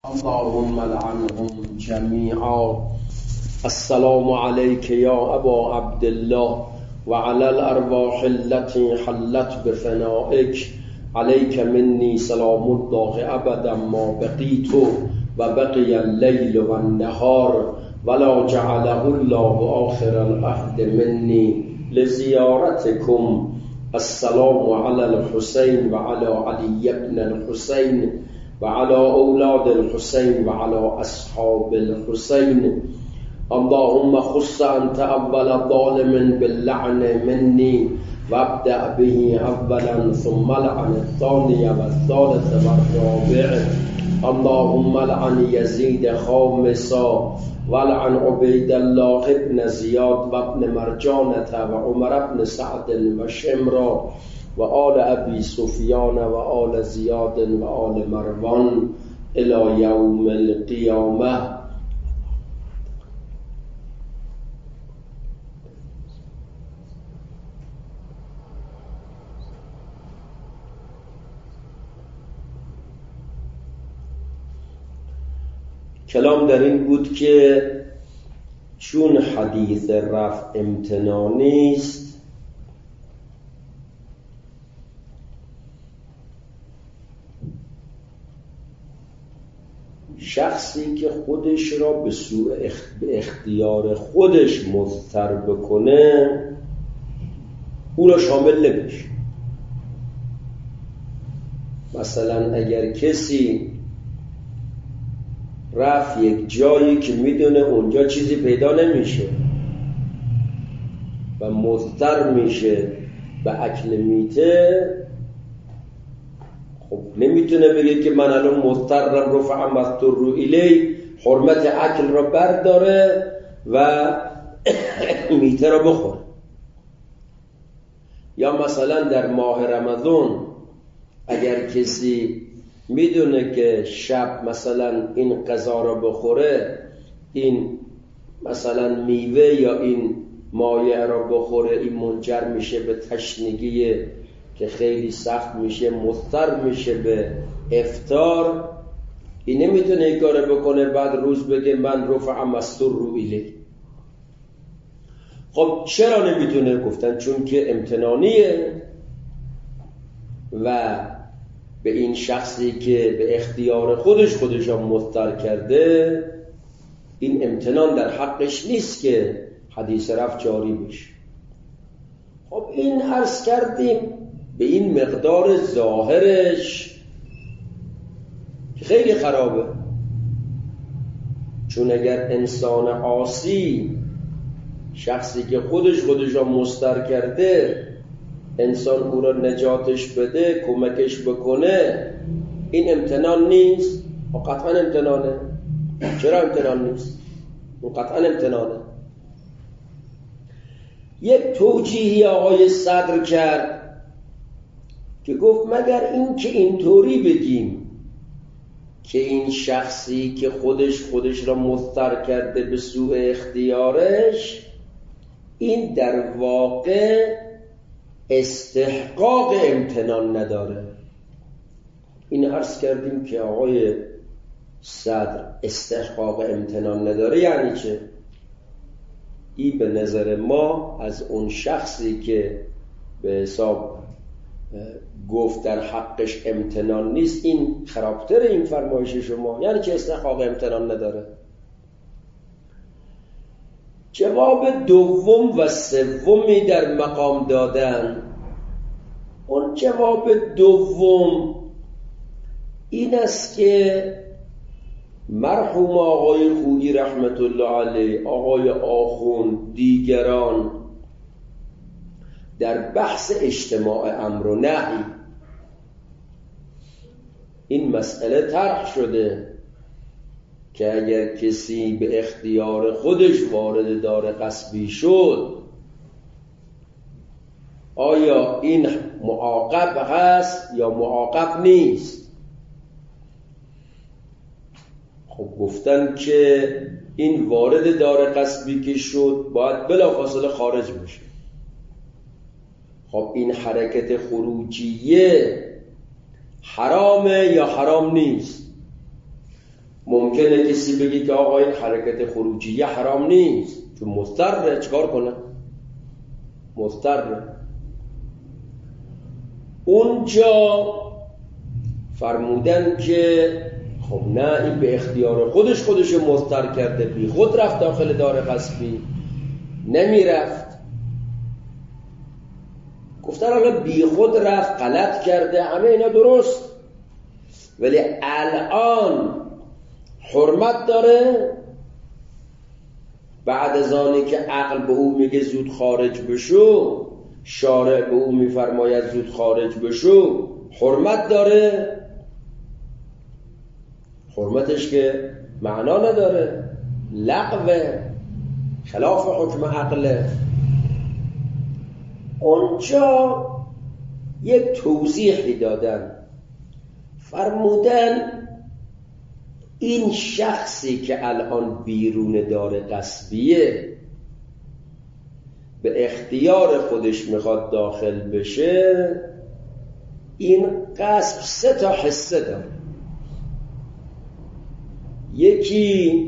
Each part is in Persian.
اللهم لعنهم جميعا. السلام عليك يا أبا عبد الله وعلى الأرواح التي حلت بفنائك. عليك مني سلام الله أبدا ما بقيت وبقي الليل والنهار ولا جعله الله آخر العهد مني لزيارتكم. السلام على الحسين وعلى علي بن الحسين وعلى أولاد الحسين وعلى أصحاب الحسين. اللهم خص أنت أول ظالم باللعن مني وابدأ به أولا ثم لعن الثاني والثالث والرابع. اللهم لعن يزيد خامسا ولعن عبيد الله بن زياد وابن مرجانة وعمر بن سعد وشمرا وآل أبي سفيان وآل زياد وآل مروان إلى يوم القيامة. کلام در این بود که چون حدیث رفع امتنانی است، شخصی که خودش را به اختیار خودش مضطر بکنه او را شامل نمیشه. مثلا اگر کسی رفت یک جایی که میدونه اونجا چیزی پیدا نمیشه و مضطر میشه به اکل میته، خب نمیتونه بگه که من الان مضطرم رفع مضطر الی، حرمت اکل را برداره و میته را بخوره. یا مثلا در ماه رمضان اگر کسی میدونه که شب مثلا این غذا را بخوره، این مثلا میوه یا این مایع را بخوره، این منجر میشه به تشنگی که خیلی سخت میشه، مضطر میشه به افطار، این نمیتونه این کار بکنه بعد روز بگه من رفع مضطر الی. خب چرا نمیتونه؟ گفتن چون که امتنانیه و به این شخصی که به اختیار خودش را مضطر کرده این امتنان در حقش نیست که حدیث رفع جاری بشه. خب این عرض کردیم به این مقدار ظاهرش که خیلی خرابه، چون اگر انسان عاصی، شخصی که خودش را مضطر کرده، انسان او را نجاتش بده، کمکش بکنه، این امتنان نیست؟ و قطعا امتنانه. چرا امتنان نیست؟ اون قطعا امتنانه. یک توجیهی آقای صدر کرد که گفت مگر این که اینطوری بگیم که این شخصی که خودش را مضطر کرده به سوء اختیارش، این در واقع استحقاق امتنان نداره. این عرض کردیم که آقای صدر استحقاق امتنان نداره یعنی چه؟ این به نظر ما از اون شخصی که به حساب گفت در حقش امتنان نیست، این خرابتر این فرمایش شما. یعنی چه استحقاق امتنان نداره؟ جواب دوم و سومی در مقام دادن. اون جواب دوم این است که مرحوم آقای خویی رحمت الله علیه، آقای آخوند، دیگران در بحث اجتماع امر و نهی این مسئله طرح شده که اگر کسی به اختیار خودش وارد دار غصبی شد آیا این معاقب هست یا معاقب نیست؟ خب گفتن که این وارد دار غصبی که شد باید بلافاصله خارج بشه. خب این حرکت خروجیه حرامه یا حرام نیست؟ ممکنه کسی بگه که آقا این حرکت خروجیه حرام نیست چون مضطره، چیکار کنه؟ مضطره. اونجا فرمودن که خب نه، این به اختیار خودش مضطر کرده، بی خود رفت داخل دار غصبی، نمیرفت. گفتن حالا بی خود رفت، غلط کرده، همه اینا درست، ولی الان حرمت داره بعد از آنی که عقل به او میگه زود خارج بشو، شارع به او میفرماید زود خارج بشو، حرمت داره. حرمتش که معنا نداره، لغوه، خلاف حکم عقله. اونجا یک توضیحی دادن، فرمودن این شخصی که الان بیرون دار غصبیه به اختیار خودش میخواد داخل بشه، این غصب 3 حصه داره. یکی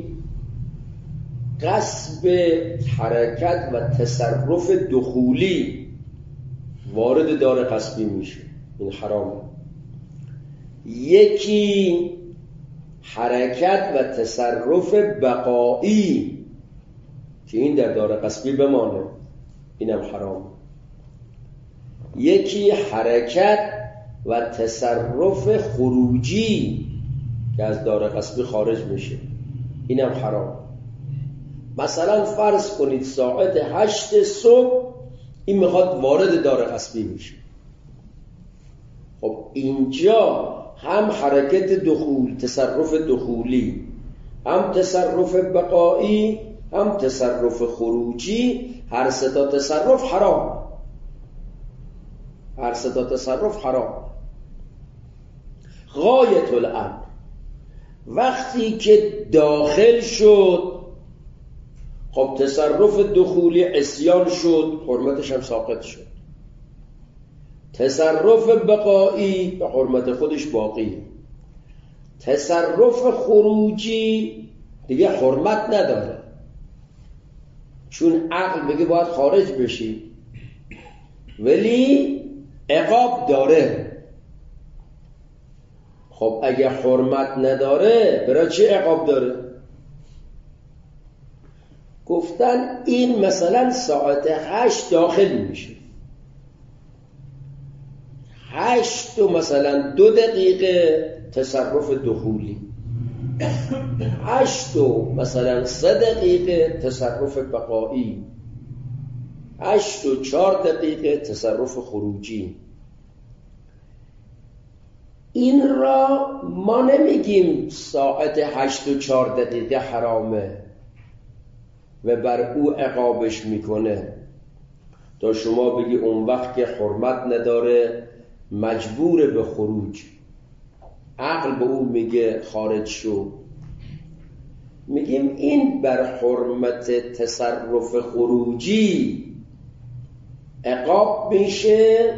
غصب حرکت و تصرف دخولی، وارد دار غصبی میشه، این حرامه. یکی حرکت و تصرف بقایی که این در دار غصبی بمانه، اینم حرامه. یکی حرکت و تصرف خروجی که از دار غصبی خارج میشه، اینم حرام. مثلا فرض کنید ساعت 8 صبح این میخواد وارد دار غصبی بشه. خب اینجا هم حرکت دخول، تصرف دخولی، هم تصرف بقایی، هم تصرف خروجی، هر 3 تصرف حرام. هر 3 تصرف حرام. غایت الامر وقتی که داخل شد، خب تصرف دخولی عصیان شد، حرمتش هم ساقط شد. تصرف بقایی به حرمت خودش باقی. تصرف خروجی دیگه حرمت نداره، چون عقل بگه باید خارج بشی، ولی عقاب داره. خب اگه حرمت نداره برای چه عقاب داره؟ گفتن این مثلا ساعت 8 داخل میشه، 8 و مثلا 2 دقیقه تصرف دخولی، 8 و مثلا 3 دقیقه تصرف بقایی، 8 و 4 دقیقه تصرف خروجی. این را ما نمیگیم ساعت 8 و 4 دقیقه حرامه و بر او عقابش میکنه تا شما بگی اون وقت که حرمت نداره مجبور به خروج، عقل به او میگه خارج شو. میگیم این بر حرمت تصرف خروجی عقاب میشه.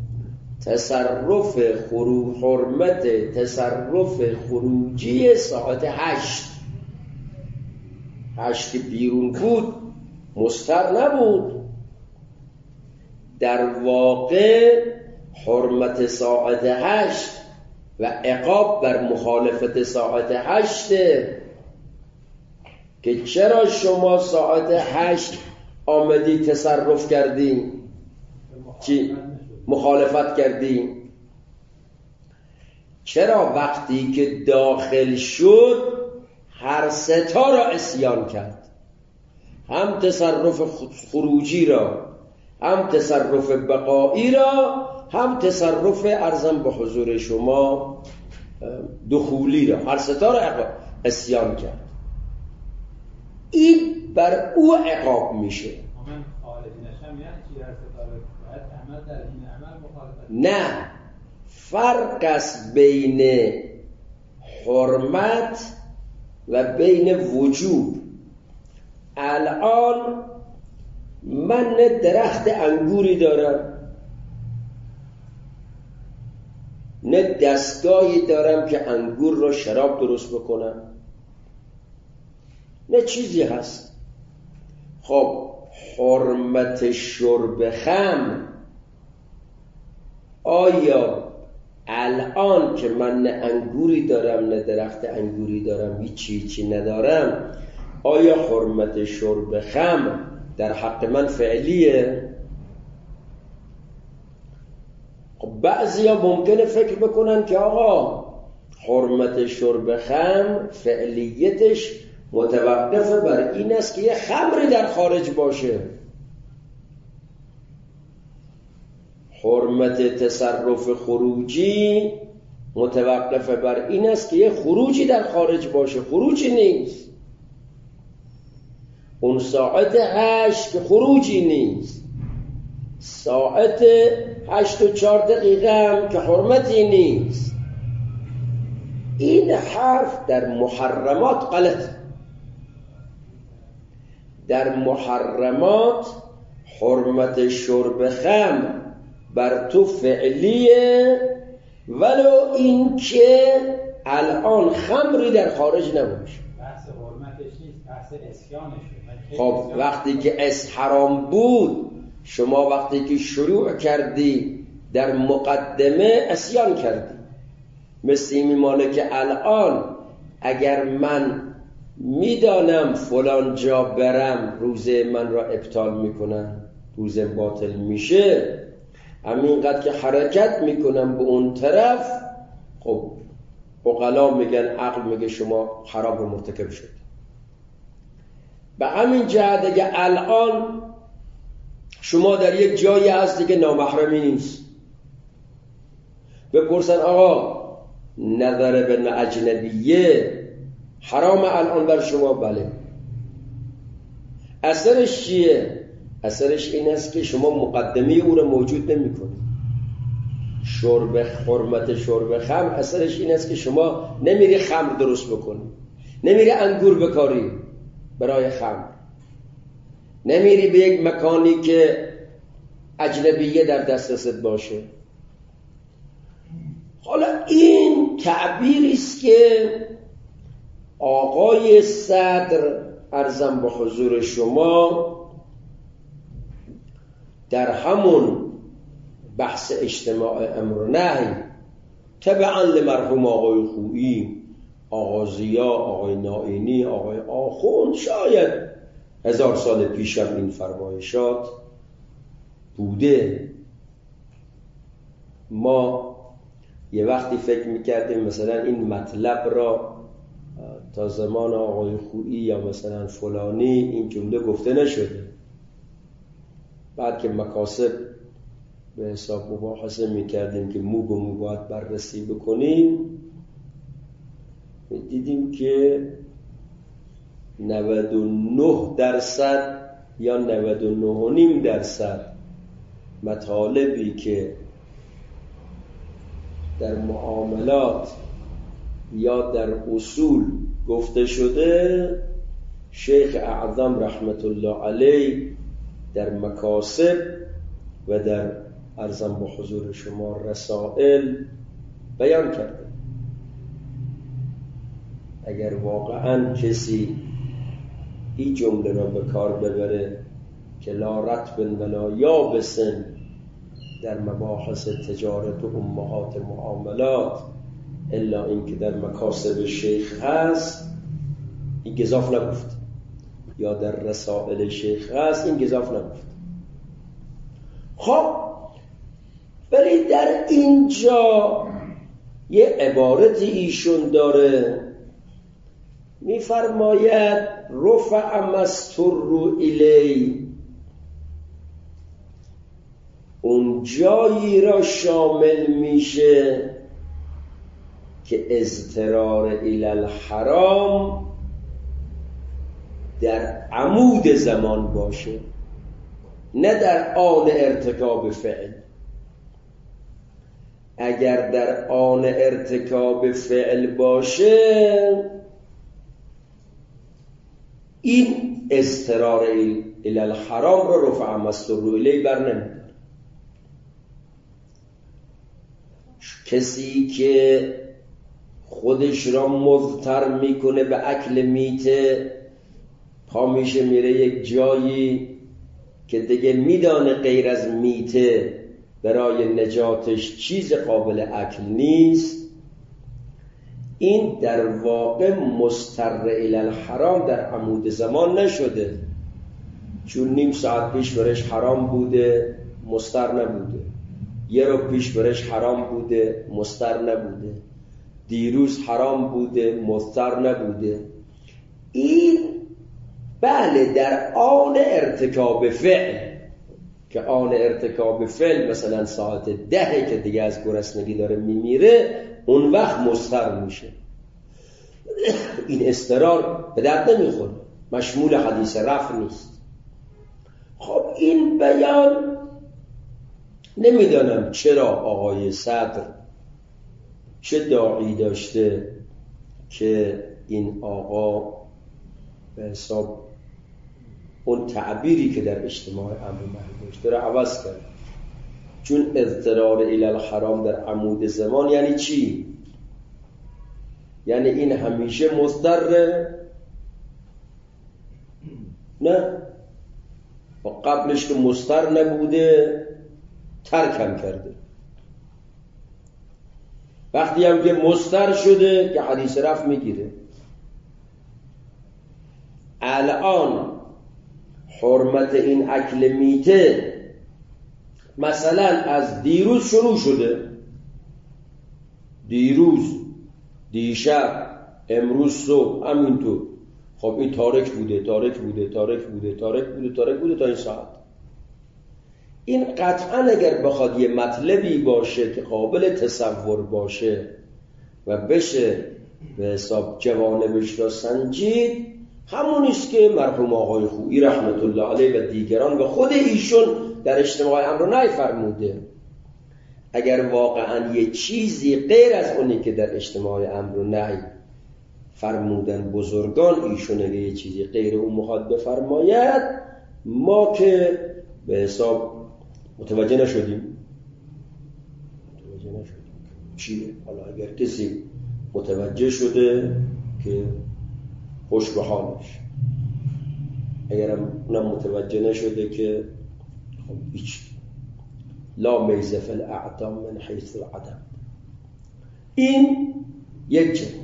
حرمت تصرف خروجی ساعت 8 که بیرون بود مستر نبود، در واقع حرمت ساعت 8 و عقاب بر مخالفت ساعت 8 که چرا شما ساعت 8 آمدی تصرف کردی، چی؟ مخالفت کردی. چرا وقتی که داخل شد هر 3 را عصیان کرد، هم تصرف خروجی را، هم تصرف بقایی را، هم تصرف ارزم به حضور شما دخولی را، هر 3 را عصیان کرد. این بر او عقاب میشه. نه، فرق است بین حرمت و بین وجوب. الان من درخت انگوری دارم، نه دستگاهی دارم که انگور را شراب درست بکنم، نه چیزی هست. خب حرمت شرب خمر، آیا الان که من نه انگوری دارم نه درخت انگوری دارم، هیچی ندارم، آیا حرمت شرب خمر در حق من فعلیه؟ خب بعضیا ممکنه فکر بکنن که آقا حرمت شرب خمر فعلیتش متوقف بر این است که یه خمری در خارج باشه. حرمت تصرف خروجی متوقف بر این است که یه خروجی در خارج باشه. خروجی نیست. اون ساعت 8 که خروجی نیست، ساعت 8:04 هم که حرمتی نیست. این حرف در محرمات غلط. در محرمات حرمت شرب خمر بر تو فعلیه، ولو این که الان خمری در خارج نباشه. بحث حرمتش نیست، بحث اسیانشه. خب وقتی که حرام بود، شما وقتی که شروع کردی در مقدمه اسیان کردی. مثل این میمانه که الان اگر من میدانم فلان جا برم روزه من را ابطال میکنن، روزه باطل میشه، همینقدر که حرکت میکنم به اون طرف، خب عقلا میگن، عقل میگه شما حرام رو مرتکب شد. به همین جهت اگه الان شما در یک جایی هستی که نامحرمی نیست، بپرسن آقا نظر به اجنبیه حرام الان بر شما؟ بله. اثرش چیه؟ اثرش این است که شما مقدمه او رو موجود نمی کنید. حرمت شرب خمر اثرش این است که شما نمیری خمر درست بکنی، نمیری انگور بکاری برای خمر، نمیری به یک مکانی که اجنبیه در دسترست باشه. حالا این تعبیری است که آقای صدر عرضم به حضور شما در همون بحث اجتماع امر و نهی تبعا لمرحوم آقای خویی، آقای ضیا، آقای نائینی، آقای آخوند، شاید 1000 سال پیش هم این فرمایشات بوده. ما یه وقتی فکر میکردیم مثلا این مطلب را تا زمان آقای خویی یا مثلا فلانی این جمله گفته نشده. بعد که مکاسب به حساب مباحثه میکردیم که مو به مو باید بررسی بکنیم، دیدیم که 99% یا 99.5% مطالبی که در معاملات یا در اصول گفته شده، شیخ اعظم رحمت الله علیه در مکاسب و در عرضم به حضور شما رسائل بیان کرده. اگر واقعا کسی این جمله را به کار ببره که لا رطب ولا یابس در مباحث تجارت و امهات معاملات الا این که در مکاسب شیخ هست، این گزاف نگفت، یا در رسائل شیخ هست، این گزاف نگفت. خب ولی در اینجا یه عبارتی ایشون داره، میفرماید رفع مستر الی، اون جایی را شامل میشه که اضطرار الی الحرام در عمود زمان باشه، نه در آن ارتکاب فعل. اگر در آن ارتکاب فعل باشه، این اضطرار الی الحرام را رفع مستر الی برنمی‌داره. کسی که خودش را مضطر میکنه به اکل میته میشه میره یک جایی که دیگه میدانه غیر از میته برای نجاتش چیز قابل اکل نیست، این در واقع مضطر الی الحرام در عمود زمان نشده، چون نیم ساعت پیش برش حرام بوده مضطر نبوده، یه رو پیش برش حرام بوده مضطر نبوده، دیروز حرام بوده مضطر نبوده. این بله در آن ارتکاب فعل، که آن ارتکاب فعل مثلا ساعت 10 که دیگه از گرسنگی داره میمیره، اون وقت مضطر میشه. این اضطرار به درد نمیخوره، مشمول حدیث رفع نیست. خب این بیان نمیدانم چرا آقای صدر چه داعی داشته که این آقا به حساب اون تعبیری که در اجتماع امر نهی داشته رو عوض کرد. چون اضطرار الی الحرام در عمود زمان یعنی چی؟ یعنی این همیشه مضطره؟ نه، و قبلش که مضطر نبوده ترکم کرده. وقتی هم که مضطر شده که حدیث رفع میگیره. الان حرمت این اکل میته مثلا از دیروز شروع شده، دیروز، دیشب، امروز صبح، همینطور. خب این تارک بوده تا این ساعت. این قطعا اگر بخواد یه مطلبی باشه که قابل تصور باشه و بشه به حساب جوانبش را سنجید، همونیست که مرحوم آقای خویی رحمت الله علیه و دیگران و خود ایشون در اجتماع امر و نهی فرموده. اگر واقعا یه چیزی غیر از اونی که در اجتماع امر و نهی فرمودن بزرگان، ایشون اگه یه چیزی غیر اون میخواد بفرماید، ما که به حساب متوجه نشدیم. چیه؟ حالا اگر کسی متوجه شده که خوش به حالش، اگر اونم متوجه نشده که خب هیچ. لا میزه فی الاعدام من حیث العدم. این یک جواب.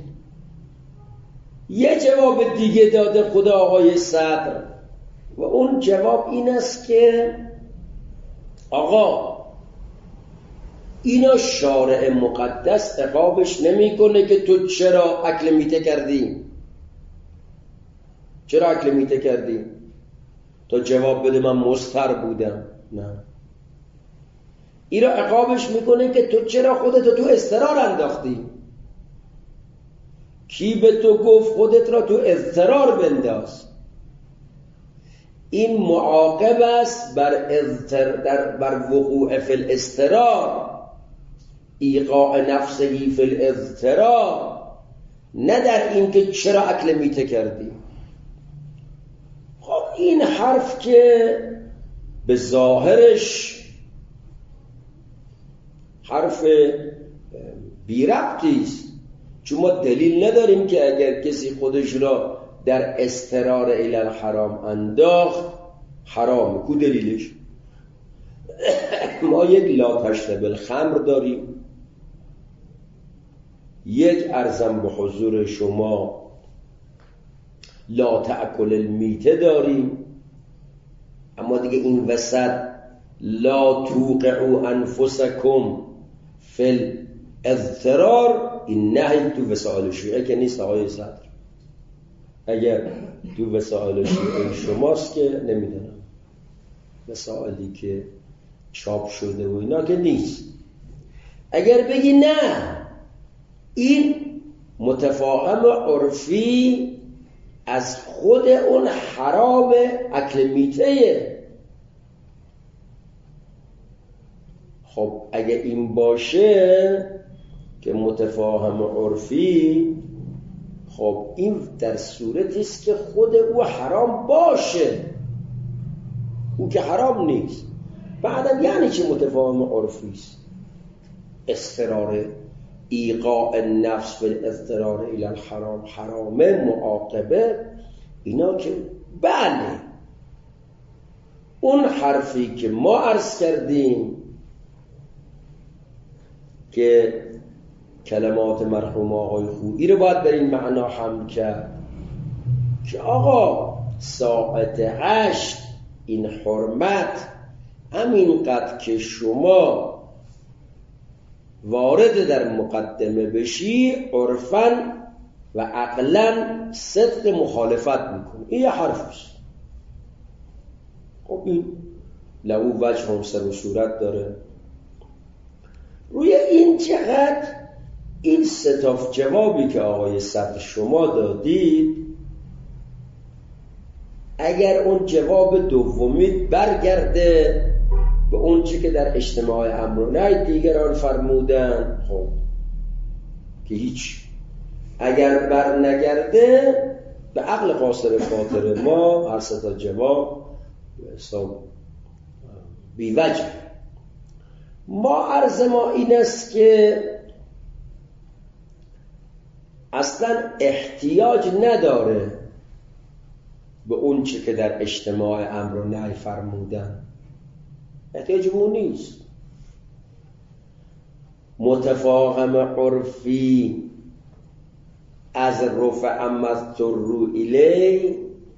یه جواب دیگه داده خدا آقای صدر و اون جواب این است که آقا اینا شارع مقدس عقابش نمیکنه که تو چرا اکل میته کردی؟ چرا اکل میته کردی؟ تا جواب بده من مضطر بودم. نه، اینا عقابش میکنه که تو چرا خودت تو اضطرار انداختی؟ کی به تو گفت خودت را تو اضطرار بنداز؟ این معاقب است بر وقوع فی الاضطرار، ایقاع نفسه فی الاضطرار، نه در این که چرا اکل میته کردی. خب این حرف که به ظاهرش حرف بی ربطی است، چون ما دلیل نداریم که اگر کسی خودش را در اضطرار الی الحرام انداخت حرامه. کو دلیلش؟ ما یک لا تشرب الخمر داریم، یک ارزم به حضور شما لا تأکل المیته داریم، اما دیگه این وسط لا توقعوا انفسکم فی الاضطرار، این نهی تو وسائل شیعه که نیست آقای صدر. اگر تو وسائل شیعه شماست که نمیدونم، وسائلی که چاپ شده و اینا که نیست. اگر بگی نه این متفاهم عرفی از خود اون حرام اکل میته، خب اگه این باشه که متفاهم عرفی، خب این در صورتی است که خود او حرام باشه، او که حرام نیست. بعدم یعنی چه متفاهم عرفی است؟ اضطرار ایقاع نفس به اضطرار الی الحرام، حرامه، معاقبه، اینا که بله اون حرفی که ما عرض کردیم که کلمات مرحوم آقای خویی رو باید در این معنا حمل کرد که آقا ساعت 8 این حرمت همینقدر که شما وارد در مقدمه بشی عرفاً و عقلاً صدق مخالفت میکنه. این یه حرفش. خب این لهو وجه هم سر و صورت داره. روی این جهت این ستاف جوابی که آقای صدر شما دادید، اگر اون جواب دومی برگرده به اون چی که در اجتماع امر و نهی دیگران فرمودن، خب که هیچ. اگر بر نگرده به عقل قاصر خاطر ما هر ستا جواب حساب بی وجه. ما عرض ما این است که اصلا احتیاج نداره به اون چی که در اجتماع امر و نهی فرمودن، احتیاج اون نیست. متفاهم عرفی از رفع مضطر الیه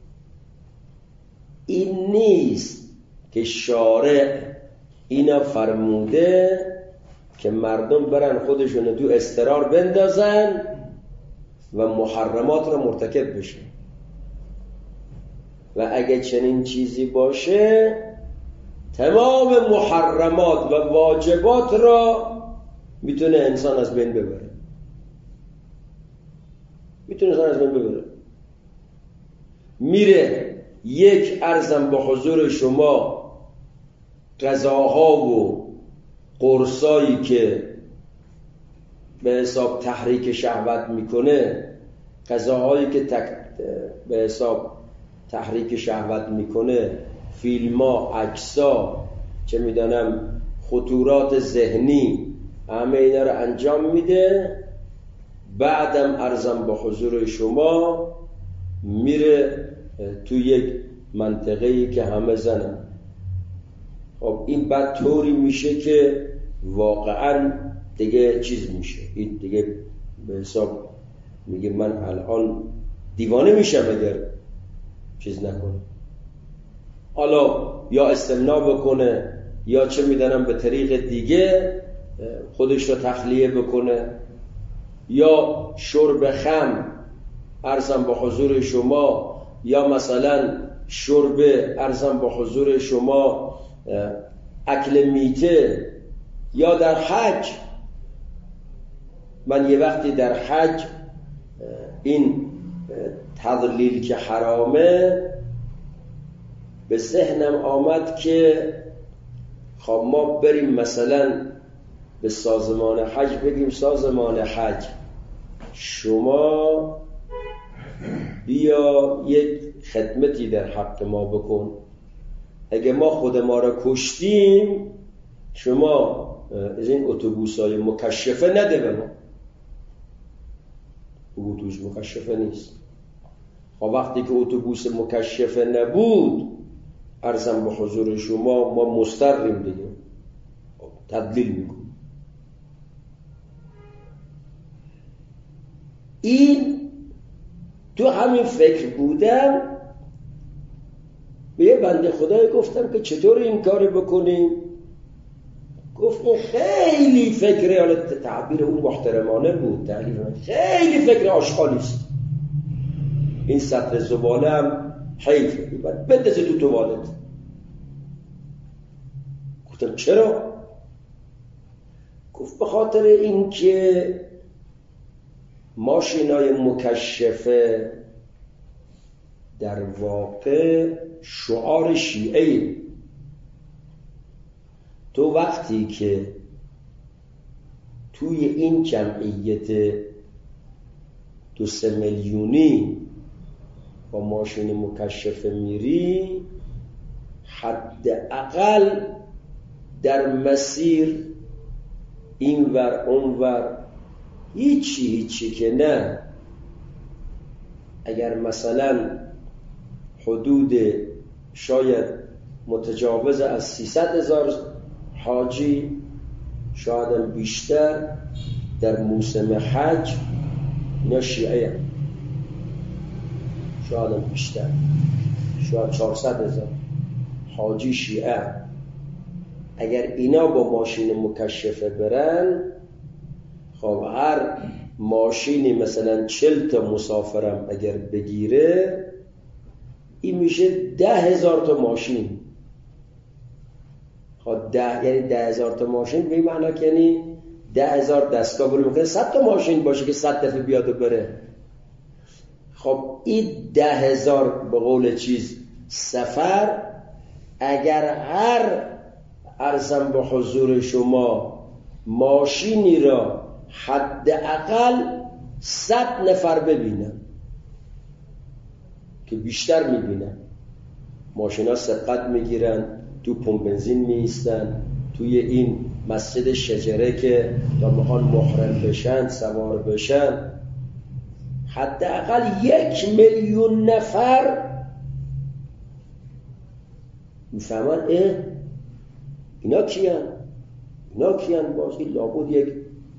این نیست که شارع اینا فرموده که مردم برن خودشون تو اضطرار بندازن و محرمات را مرتکب بشن. و اگه چنین چیزی باشه تمام محرمات و واجبات را میتونه انسان از بین ببره. میره یک عرضم به حضور شما غذاها و قرصایی که به حساب تحریک شهوت میکنه، غذاهایی که به حساب تحریک شهوت میکنه، فیلم‌ها، عکس‌ها، چه میدانم خطورات ذهنی، همه اینا رو انجام میده. بعدم عرضم به حضور شما میره تو یک منطقه‌ای که همه زنن. خب این بعد طوری میشه که واقعا دیگه چیز میشه، این دیگه به حساب میگه من الان دیوانه میشم اگر چیز نکنه. حالا یا استمناء بکنه یا چه میدانم به طریق دیگه خودش رو تخلیه بکنه، یا شرب خمر عرضم به حضور شما، یا مثلا شرب عرضم به حضور شما اکل میته، یا در حج. من یه وقتی در حج این تضلیل که حرامه به ذهنم آمد که خب ما بریم مثلا به سازمان حج بگیم سازمان حج شما بیا یک خدمتی در حق ما بکن، اگه ما خود ما را کشتیم شما از این اتوبوس‌های مکشفه نده به ما. اتوبوس مکشفه نیست. خب وقتی که اتوبوس مکشفه نبود عرضم به حضور شما ما مضطریم دیگه تدلیل میکنیم. این تو همین فکر بودم، به یه بنده خدای گفتم که چطور این کار بکنیم. گفت خیلی فکر، حالا تعبیر اون محترمانه بود، خیلی فکر آشغالی است، این سطر زباله هم حیفه بندازه تو توالت. گفتم چرا؟ گفت به خاطر این که ماشینای مکشفه در واقع شعار شیعه. تو وقتی که توی این جمعیت 2-3 میلیونی با ماشین مکشفه میری، حداقل در مسیر این ور اون ور هیچی که نه، اگر مثلا حدود شاید متجاوز از 300,000 حاجی، شاید بیشتر در موسم حج، اینا شیعه هم. شاید بیشتر، شاید 400,000 حاجی شیعه هم. اگر اینا با ماشین مکشفه برن، خب هر ماشینی مثلا 40 تا مسافرم اگر بگیره، این میشه 10,000 تا ماشین. خب یعنی 10,000 تا ماشین به این معنی که یعنی 10,000 دستگاه برای ممکنه 100 تا ماشین باشه که 100 دفعه بیاد و بره. خب این 10,000 به قول چیز سفر، اگر هر عرضم به حضور شما ماشینی را حداقل 100 نفر ببینن، که بیشتر میبینن، ماشینا سبقت میگیرن، تو پمپ بنزین میایستن، توی این مسجد شجره که تا میخوان محرم بشن سوار بشن، حداقل 1,000,000 نفر میفهمن اینا کیان؟ اینا کیان؟ بازی لابد یک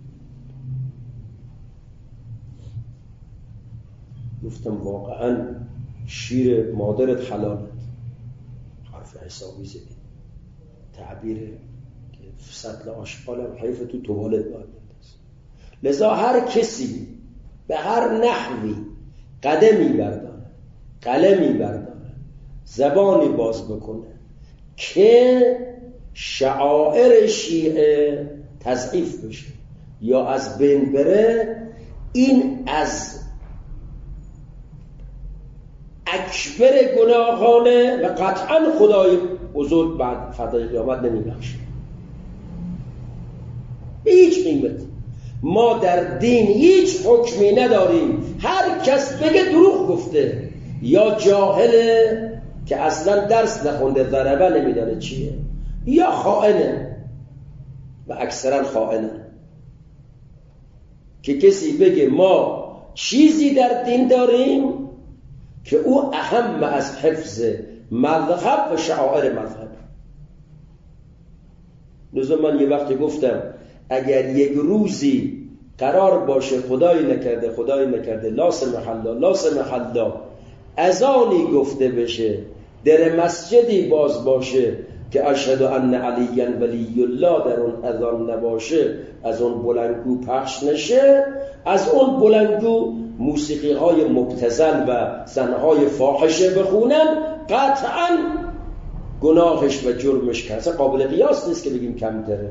گفتم واقعا شیر مادرت حلالت، حرف حسابی زدی، تعبیر که سطل آشغالم حیف تو توالت باید بنداز. لذا هر کسی به هر نحوی قدمی برداره، قلمی برداره، زبانی باز بکنه که شعائر شیعه تضعیف بشه یا از بین بره، این از اکبر گناهانه و قطعا خدای بزرگ بعد فردای قیامت نمیبخشه به هیچ قیمت. ما در دین هیچ حکمی نداریم، هر کس بگه دروغ گفته، یا جاهله که اصلا درس نخونده، ضربه نمیدانه چیه، یا خائنه و اکثرا خائنه. که کسی بگه ما چیزی در دین داریم که او اهم از حفظ مذهب و شعائر مذهب. لذا من یه وقتی گفتم اگر یک روزی قرار باشه خدای نکرده لا سمح الله اذانی گفته بشه، در مسجدی باز باشه که اشهد ان علی ولی الله در اون اذان نباشه، از اون بلندگو پخش نشه، از اون بلندگو موسیقی های مبتذل و زنهای فاحشه بخونن، قطعا گناهش و جرمش که قابل قیاس نیست که بگیم کمتره.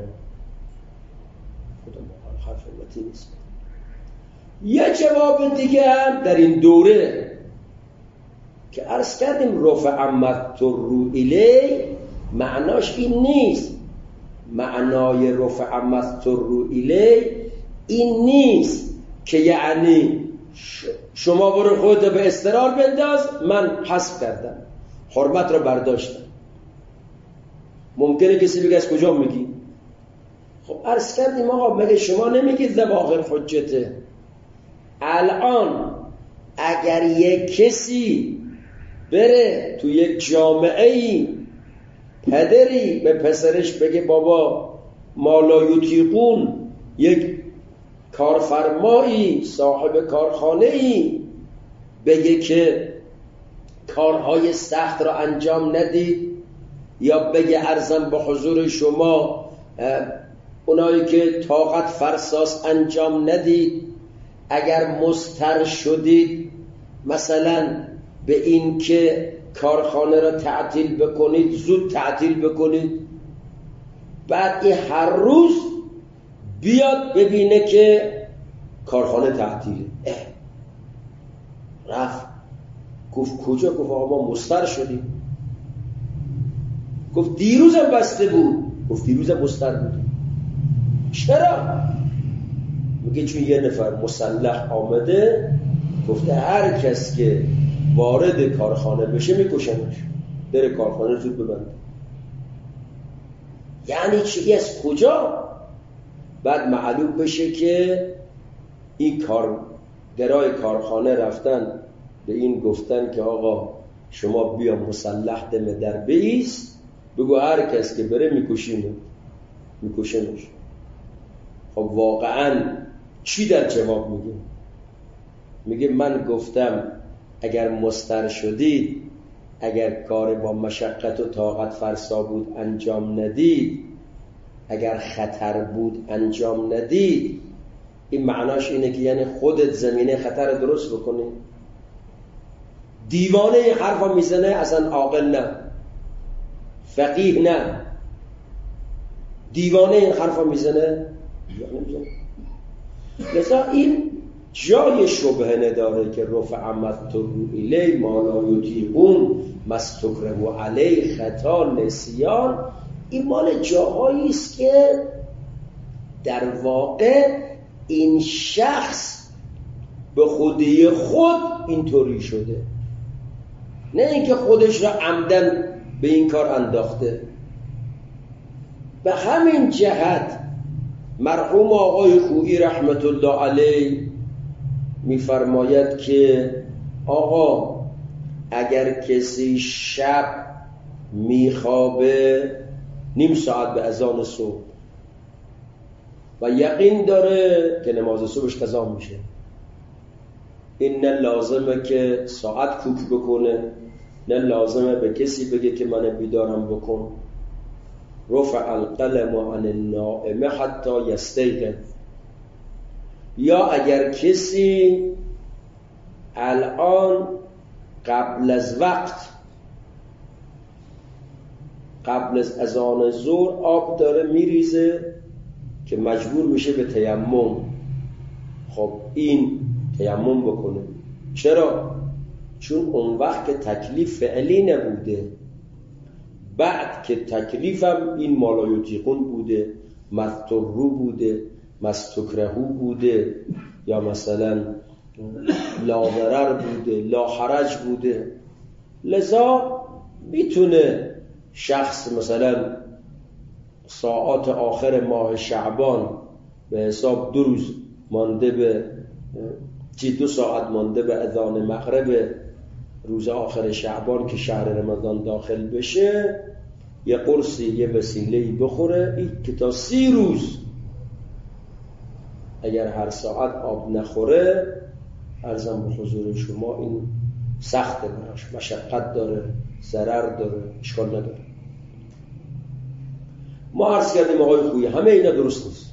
خدا حرف علتی نیست. یه جواب دیگه هم در این دوره که عرض کردیم رفع مضطر الیه، معناش این نیست. معنای رفع مضطر الیه این نیست که یعنی شما برو خودت به اضطرار بنداز، من حذف کردم، حرمت رو برداشتم. ممکنه کسی بگه از کجا میگی؟ خب عرض کردیم آقا مگه شما نمیگید ظواهر حجته؟ الان اگر یک کسی بره تو یک جامعه‌ای، پدری به پسرش بگه بابا مالا یطیقون، یک کارفرمایی صاحب کارخانه‌ای بگه که کارهای سخت را انجام ندید، یا بگه عرضم به حضور شما اونایی که طاقت فرساس انجام ندید، اگر مضطر شدید مثلا به این که کارخانه را تعطیل بکنید، زود تعطیل بکنید، بعد این هر روز بیاد ببینه که کارخانه تعطیله، رفت گفت کجا؟ گفت آقا ما مضطر شدیم. گفت دیروزم بسته بود. گفت دیروزم مضطر بود. چرا؟ میگه چون یه نفر مسلح آمده گفته هر کس که وارد کارخانه بشه میکشنش، بره کارخانه زود ببنده. یعنی چی؟ از کجا؟ بعد معلوم بشه که این کارگرای کارخانه رفتن به این گفتن که آقا شما بیا مسلح دم در بیست، بگو هر کس که بره میکشنش. خب واقعا چی در جواب میگه؟ میگه من گفتم اگر مضطر شدید، اگر کار با مشقت و طاقت فرسا بود انجام ندید، اگر خطر بود انجام ندید. این معناش اینه که یعنی خودت زمینه خطر درست بکنی. دیوانه این حرفا میزنه، اصلا عاقل نه، فقیه نه، دیوانه این حرفا میزنه. لذا این جای شبهه نداره که رفع مضطر الیه ما لا یطیقون مستکره علیه خطا نسیان. این مال جاهایی است که در واقع این شخص به خودی خود اینطوری شده، نه اینکه خودش را عمدن به این کار انداخته. به همین جهت مرحوم آقای خویی رحمت الله علیه میفرماید که آقا اگر کسی شب میخوابه نیم ساعت به اذان صبح و یقین داره که نماز صبحش قضا میشه، این نه لازمه که ساعت کوک بکنه، نه لازمه به کسی بگه که من بیدارم بکن. رفع القلم عن النائم حتی یستیقظ. یا اگر کسی الان قبل از وقت، قبل از اذان ظهر آب داره میریزه که مجبور میشه به تیمم، خب این تیمم بکنه. چرا؟ چون اون وقت که تکلیف فعلی نبوده، بعد که تکلیفم این مالایوتیقون بوده، مضطرو بوده، مستکرهو بوده، یا مثلا لا ضرر بوده، لا حرج بوده. لذا میتونه شخص مثلا ساعات آخر ماه شعبان به حساب 2 روز مانده به 2 ساعت مانده به اذان مغرب روز آخر شعبان که شهر رمضان داخل بشه، یه قرصی یه وسیله‌ای بخوره، این که تا 30 روز اگر هر ساعت آب نخوره، عرضم به حضور شما این سخته براش، مشقت داره، ضرر داره، اشکال نداره. ما عرض کردیم آقای خویی همه اینا درست نیست،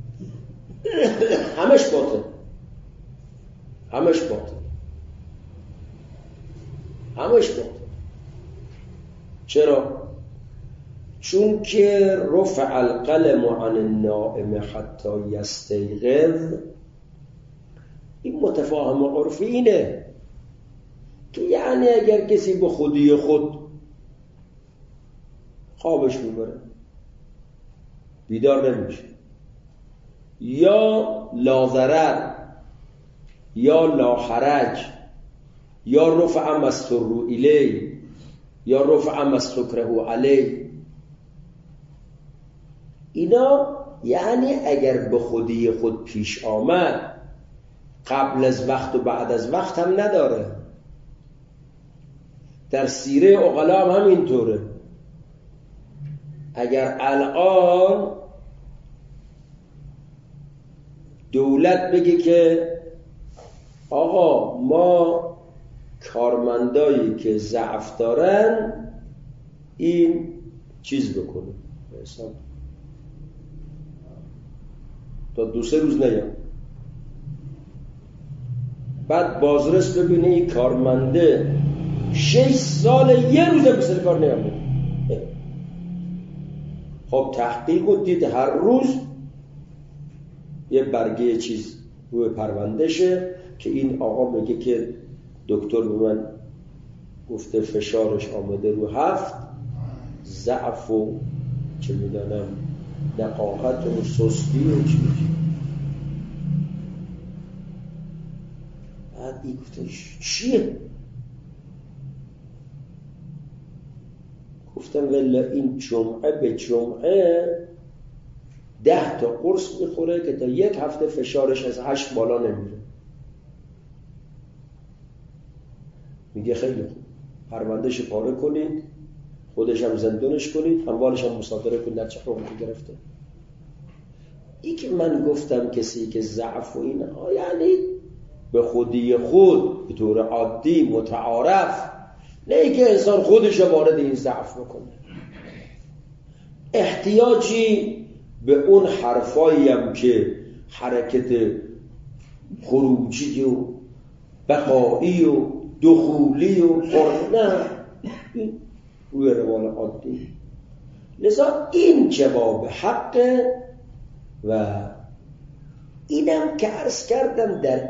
همش باطل، همش باطل، همش باطل. چرا؟ چون که رفع القلم عن النائم حتی یستیقظ، این متفاهم عرفی اینه که یعنی اگر کسی به خودی خود خوابش میبره بیدار نمیشه، یا لا ضرر یا لا حرج یا رفع مضطر الیه یا رفع مستکره علیه، اینا یعنی اگر به خودی خود پیش آمد قبل از وقت و بعد از وقت هم نداره. در سیره عقلا هم همینطوره. اگر الان دولت بگه که آقا ما کارمندایی که ضعف دارن این چیز بکنه تا 2-3 روز نیام، بعد بازرس ببینه این کارمنده 6 سال 1 روز به سر کار نیامده، خب تحقیق و دید هر روز یه برگه چیز روی پروندهشه که این آقا میگه که دکتر به من گفته فشارش آمده رو 7، ضعف و چه میدانم نقاهت و سستی و چی. بعد این گفته چیه؟ گفتم ولی این جمعه به جمعه 10 تا قرص میخوره که تا 1 هفته فشارش از 8 بالا نمیره. میگه خیلی خوب، پروندهش پاره کنید، خودش هم زندانش کنید، اموالش هم مصادره کنید، در چه حقوقی گرفته. این که من گفتم کسی که ضعف و اینها یعنی به خودی خود به طور عادی متعارف، نه ای که انسان خودش وارد این ضعف بکنه. احتیاجی به اون حرفایی هم که حرکت خروجی و بقایی و دخولی و نه، این روی روال عادی. لذا این جواب حقه و اینم که عرض کردم در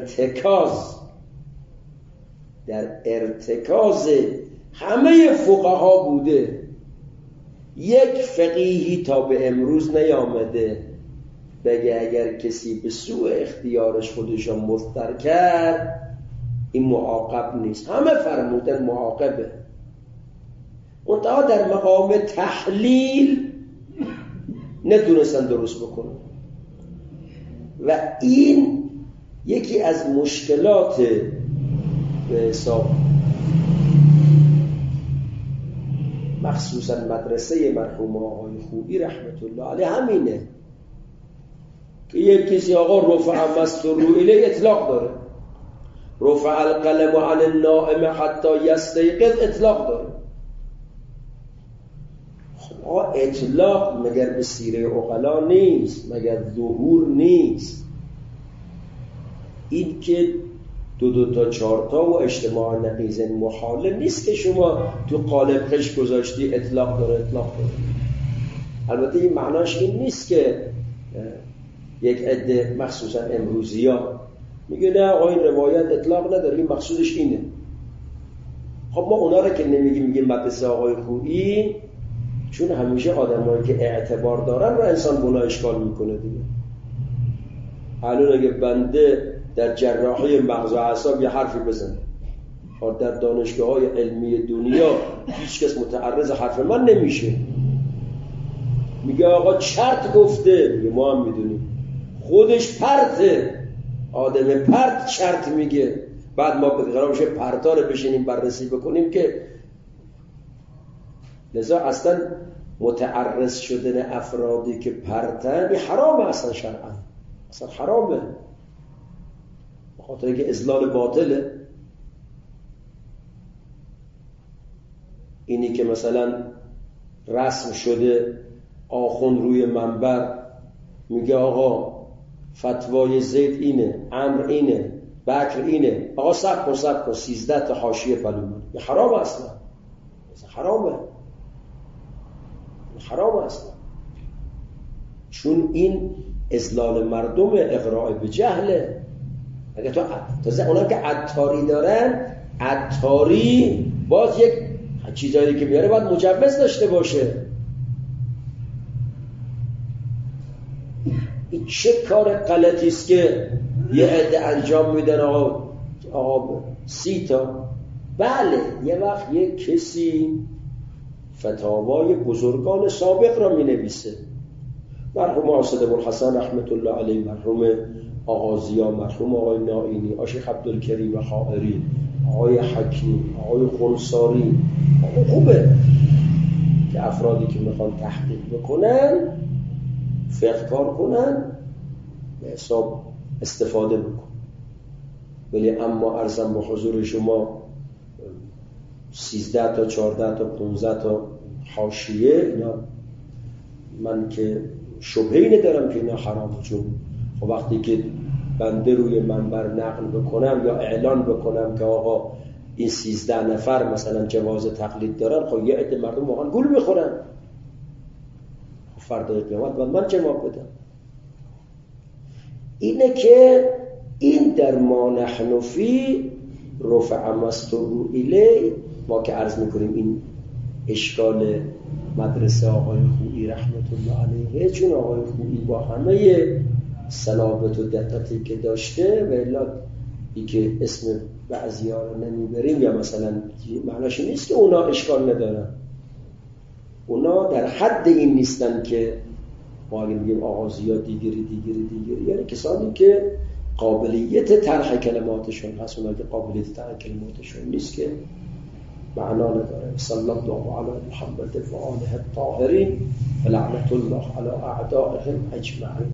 ارتکاز همه فقها بوده. یک فقیهی تا به امروز نیامده بگه اگر کسی به سوء اختیارش خودشو مضطر کرد این معاقب نیست. همه فرمودن معاقبه، منتها در مقام تحلیل نتونستن درست بکنن و این یکی از مشکلات به حساب مخصوصا مدرسه مرحوم آقای خویی رحمت الله علیه همینه که یک کسی آقا رفع مستر رو الیه اطلاق داره، رفع القلم عن النائم حتی یستیقظ اطلاق داره. خب اطلاق مگر به سیره عقلا نیست، مگر ظهور نیست. این که دو تا چهار تا و اجتماع نقیض محاله نیست که شما تو قالب خش گذاشتی اطلاق داره. البته این معناش این نیست که یک عده مخصوصا امروزی ها میگه نه آقا این روایت اطلاق نداره، این مقصودش اینه. خب ما اونا رو که میگیم مدرسه آقای خویی، چون همیشه آدمایی که اعتبار دارن رو انسان بنا اشکال میکنه دیگه. الان اگه بنده در جراحی مغز و اعصاب یه حرفی بزنه و در دانشگاه‌های علمی دنیا هیچ کس متعرض حرف من نمیشه، میگه آقا چرت گفته، میگه ما هم میدونیم خودش پرته، آدم پرت چرت میگه، بعد ما به قرار بشه پرتا رو بشینیم بررسی بکنیم که. لذا اصلا متعرض شدن افرادی که پرتن حرامه، اصلا شرعا اصلا حرامه، به خاطر اینکه اضلال باطله. اینی که مثلا رسم شده آخوند روی منبر میگه آقا فتوای زید اینه، عمرو اینه، بکر اینه، آقا سب کن 13 تا حاشیه پلومون، یه حرام اصلا حرام اصلا، چون این اضلال مردم، اغراء به جهله. اگه تازه اونا که عطاری دارن، عطاری باز یک چیزایی که میاره باید مجوز داشته باشه. این چه کار غلطی است که یه عده انجام میدن آقا 30 تا. بله یه وقت یه کسی فتاوای بزرگان سابق را می نویسه، مرحوم آصد ابوالحسن رحمت الله علیه، مرحوم آقا زیا، مرحوم آقای نائینی، آشیخ عبدالکریم خائری، آقای حکیم، آقای خونساری. خوبه که افرادی که میخوان تحقیق بکنن، فقه کار کنن، به حساب استفاده بکن. ولی اما عرضم به حضور شما 13 تا 14 تا 15 تا حاشیه، اینا من که شبهه‌ای ندارم که اینا حرامه، چون خب وقتی که بنده روی منبر نقل بکنم یا اعلان بکنم که آقا این 13 نفر مثلا جواز تقلید دارن، خب یه عده مردم واقعا گول میخورن، فردای قیامت باید من جواب بدم. اینه که این در ما نحن فی رفع مستر الی، ما که عرض میکنیم این اشکال مدرسه آقای خویی رحمت الله علیه، چون آقای خویی با همه صلابت و دقتی که داشته و الا ای که اسم بعضی ها رو نمیبریم یا مثلا معناش نیست که اونا اشکال ندارن، اونا در حد این نیستن که ما اگه میگیم آغازی ها دیگری، یعنی کسانی که قابلیت طرح کلماتشون هست، اونا که قابلیت طرح کلماتشون نیست که معنا نداره. صلی الله علی محمد و آله الطاهرین و لعنت الله علی اعدائهم اجمعین.